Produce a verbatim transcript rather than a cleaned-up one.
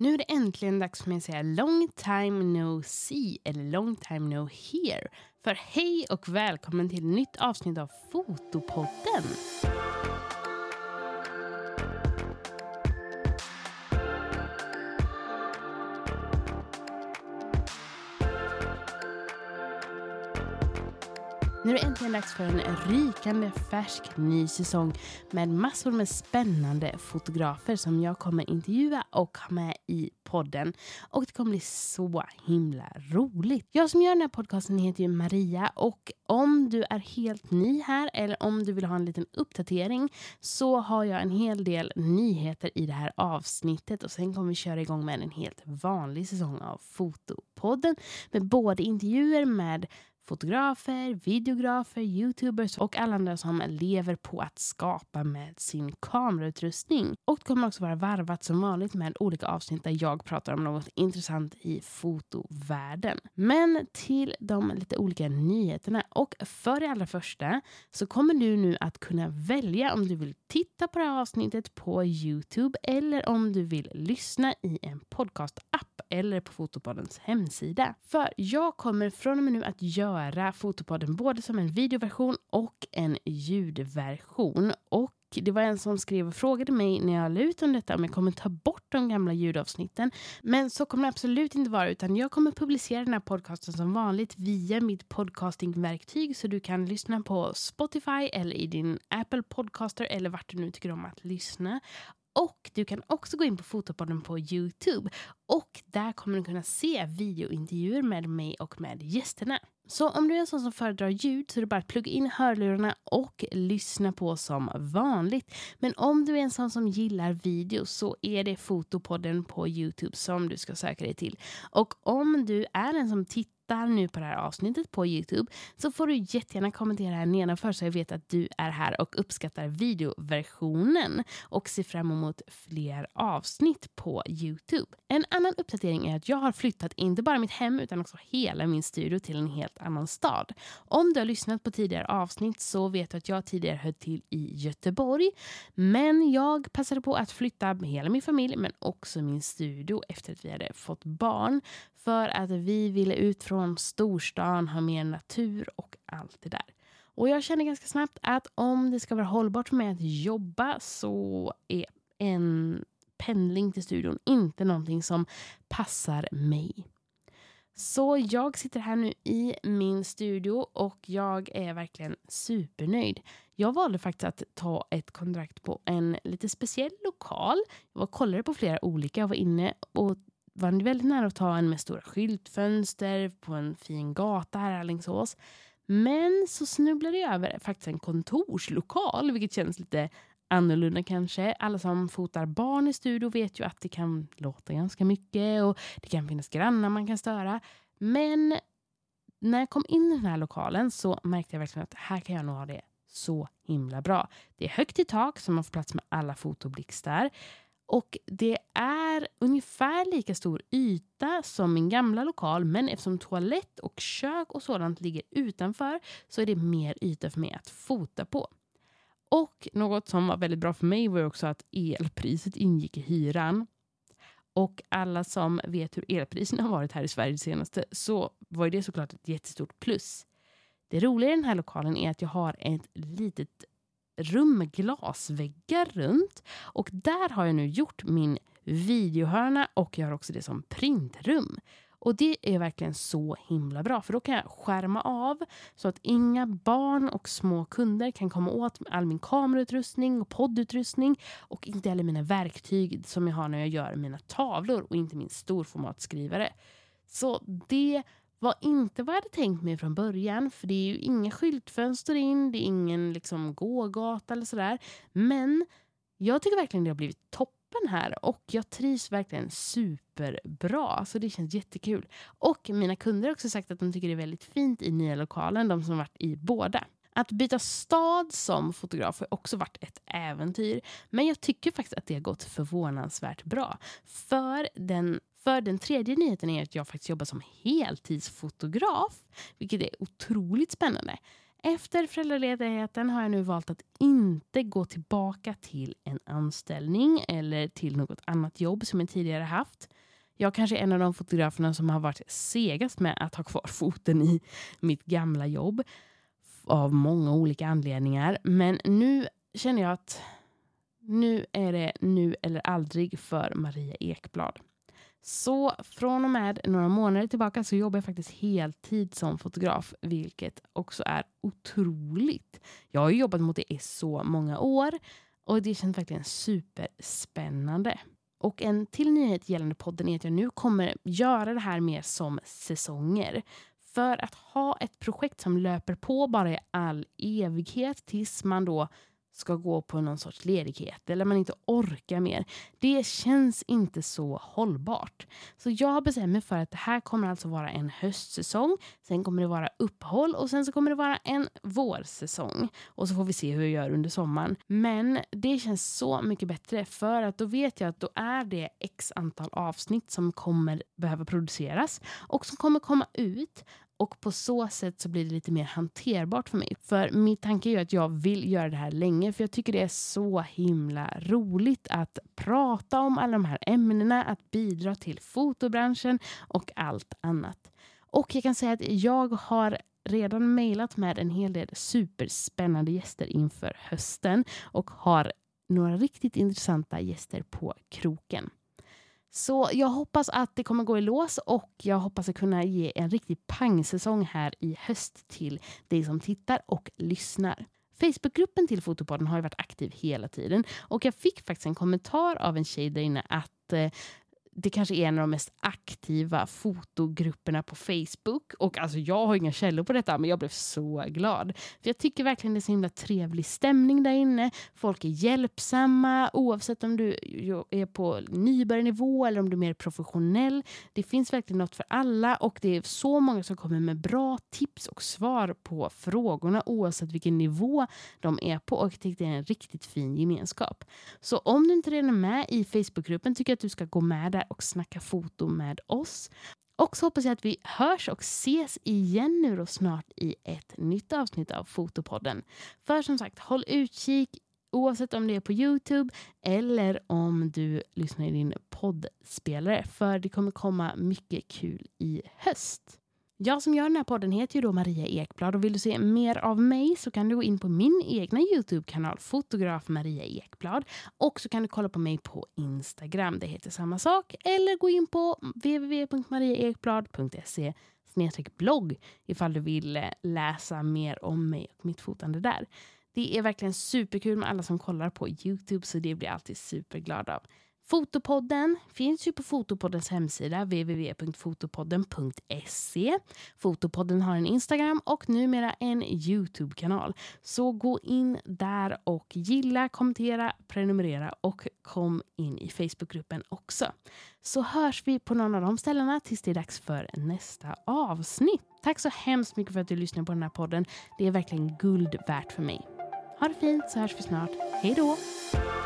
Nu är det äntligen dags för mig att säga long time no see eller long time no hear. För hej och välkommen till ett nytt avsnitt av Fotopodden. Nu är det äntligen dags för en rykande färsk ny säsong med massor med spännande fotografer som jag kommer intervjua och ha med i podden. Och det kommer bli så himla roligt. Jag som gör den här podcasten heter ju Maria, och om du är helt ny här eller om du vill ha en liten uppdatering så har jag en hel del nyheter i det här avsnittet, och sen kommer vi köra igång med en helt vanlig säsong av Fotopodden med både intervjuer med fotografer, videografer, youtubers och alla andra som lever på att skapa med sin kamerautrustning. Och det kommer också vara varvat som vanligt med olika avsnitt där jag pratar om något intressant i fotovärlden. Men till de lite olika nyheterna, och för det allra första så kommer du nu att kunna välja om du vill titta på det här avsnittet på YouTube eller om du vill lyssna i en podcast-app eller på Fotopoddens hemsida. För jag kommer från och med nu att göra Fotopodden både som en videoversion och en ljudversion. Och det var en som skrev och frågade mig när jag la ut om detta om jag kommer ta bort de gamla ljudavsnitten. Men så kommer det absolut inte vara, utan jag kommer publicera den här podcasten som vanligt via mitt podcastingverktyg, så du kan lyssna på Spotify eller i din Apple Podcaster eller vart du nu tycker om att lyssna. Och du kan också gå in på Fotopodden på YouTube, och där kommer du kunna se videointervjuer med mig och med gästerna. Så om du är en sån som föredrar ljud så är det bara att plugga in hörlurarna och lyssna på som vanligt. Men om du är en sån som gillar video så är det Fotopodden på YouTube som du ska söka dig till. Och om du är en som tittar nu på det här avsnittet på YouTube så får du jättegärna kommentera här nedanför så jag vet att du är här och uppskattar videoversionen och ser fram emot fler avsnitt på YouTube. En annan uppdatering är att jag har flyttat inte bara mitt hem utan också hela min studio till en helt annan stad. Om du har lyssnat på tidigare avsnitt så vet du att jag tidigare höll till i Göteborg, men jag passade på att flytta med hela min familj men också min studio efter att vi hade fått barn, för att vi ville ut från storstan, ha mer natur och allt det där. Och jag känner ganska snabbt att om det ska vara hållbart för mig att jobba så är en pendling till studion inte någonting som passar mig. Så jag sitter här nu i min studio och jag är verkligen supernöjd. Jag valde faktiskt att ta ett kontrakt på en lite speciell lokal. Jag var kollade på flera olika, jag var inne och var väldigt nära att ta en med stora skyltfönster på en fin gata här i Alingsås. Men så snubblade jag över faktiskt en kontorslokal, vilket känns lite annorlunda kanske. Alla som fotar barn i studio vet ju att det kan låta ganska mycket och det kan finnas grannar man kan störa. Men när jag kom in i den här lokalen så märkte jag verkligen att här kan jag nog ha det så himla bra. Det är högt i tak som man får plats med alla fotoblixtar. Och det är ungefär lika stor yta som min gamla lokal, men eftersom toalett och kök och sådant ligger utanför så är det mer yta för mig att fota på. Och något som var väldigt bra för mig var också att elpriset ingick i hyran. Och alla som vet hur elpriserna har varit här i Sverige det senaste så var det såklart ett jättestort plus. Det roliga i den här lokalen är att jag har ett litet rum med glasväggar runt, och där har jag nu gjort min videohörna och jag har också det som printrum. Och det är verkligen så himla bra, för då kan jag skärma av så att inga barn och små kunder kan komma åt all min kamerautrustning och poddutrustning, och inte heller mina verktyg som jag har när jag gör mina tavlor och inte min storformatskrivare. Så det var inte vad jag hade tänkt mig från början, för det är ju inga skyltfönster in, det är ingen liksom gågata eller sådär. Men jag tycker verkligen det har blivit toppen här och jag trivs verkligen superbra, så det känns jättekul. Och mina kunder har också sagt att de tycker det är väldigt fint i nya lokalen, de som varit i båda. Att byta stad som fotograf har också varit ett äventyr, men jag tycker faktiskt att det har gått förvånansvärt bra. För den För den tredje nyheten är att jag faktiskt jobbar som heltidsfotograf, vilket är otroligt spännande. Efter föräldraledigheten har jag nu valt att inte gå tillbaka till en anställning eller till något annat jobb som jag tidigare haft. Jag kanske är en av de fotograferna som har varit segast med att ha kvar foten i mitt gamla jobb av många olika anledningar. Men nu känner jag att nu är det nu eller aldrig för Maria Ekblad. Så från och med några månader tillbaka så jobbar jag faktiskt heltid som fotograf, vilket också är otroligt. Jag har ju jobbat mot det i så många år och det känns verkligen superspännande. Och en till nyhet gällande podden är att jag nu kommer göra det här mer som säsonger. För att ha ett projekt som löper på bara i all evighet tills man då ska gå på någon sorts ledighet eller man inte orkar mer. Det känns inte så hållbart. Så jag har bestämt mig för att det här kommer alltså vara en höstsäsong. Sen kommer det vara uppehåll och sen så kommer det vara en vårsäsong. Och så får vi se hur jag gör under sommaren. Men det känns så mycket bättre för att då vet jag att då är det x antal avsnitt som kommer behöva produceras och som kommer komma ut. Och på så sätt så blir det lite mer hanterbart för mig. För min tanke är ju att jag vill göra det här länge. För jag tycker det är så himla roligt att prata om alla de här ämnena. Att bidra till fotobranschen och allt annat. Och jag kan säga att jag har redan mejlat med en hel del superspännande gäster inför hösten. Och har några riktigt intressanta gäster på kroken. Så jag hoppas att det kommer gå i lås och jag hoppas att kunna ge en riktig pangsäsong här i höst till dig som tittar och lyssnar. Facebookgruppen till Fotopodden har ju varit aktiv hela tiden och jag fick faktiskt en kommentar av en tjej där inne att eh, det kanske är en av de mest aktiva fotogrupperna på Facebook. Och alltså jag har inga källor på detta, men jag blev så glad. För jag tycker verkligen det är så himla trevlig stämning där inne. Folk är hjälpsamma oavsett om du är på nybörjarnivå eller om du är mer professionell. Det finns verkligen något för alla och det är så många som kommer med bra tips och svar på frågorna oavsett vilken nivå de är på. Och jag tycker det är en riktigt fin gemenskap. Så om du inte redan är med i Facebookgruppen tycker jag att du ska gå med där och snacka foto med oss. Och så hoppas jag att vi hörs och ses igen nu då snart i ett nytt avsnitt av Fotopodden. För som sagt, håll utkik oavsett om det är på YouTube eller om du lyssnar i din poddspelare. För det kommer komma mycket kul i höst. Jag som gör den här podden heter ju då Maria Ekblad och vill du se mer av mig så kan du gå in på min egna YouTube-kanal Fotograf Maria Ekblad och så kan du kolla på mig på Instagram, det heter samma sak, eller gå in på w w w punkt mariaekblad punkt se snedstreck blogg ifall du vill läsa mer om mig och mitt fotande där. Det är verkligen superkul med alla som kollar på YouTube så det blir jag alltid superglad av. Fotopodden finns ju på Fotopoddens hemsida w w w punkt fotopodden punkt se. Fotopodden har en Instagram och numera en YouTube-kanal. Så gå in där och gilla, kommentera, prenumerera och kom in i Facebookgruppen också. Så hörs vi på någon av de ställena tills det är dags för nästa avsnitt. Tack så hemskt mycket för att du lyssnar på den här podden. Det är verkligen guld värt för mig. Ha det fint så hörs vi snart. Hej då!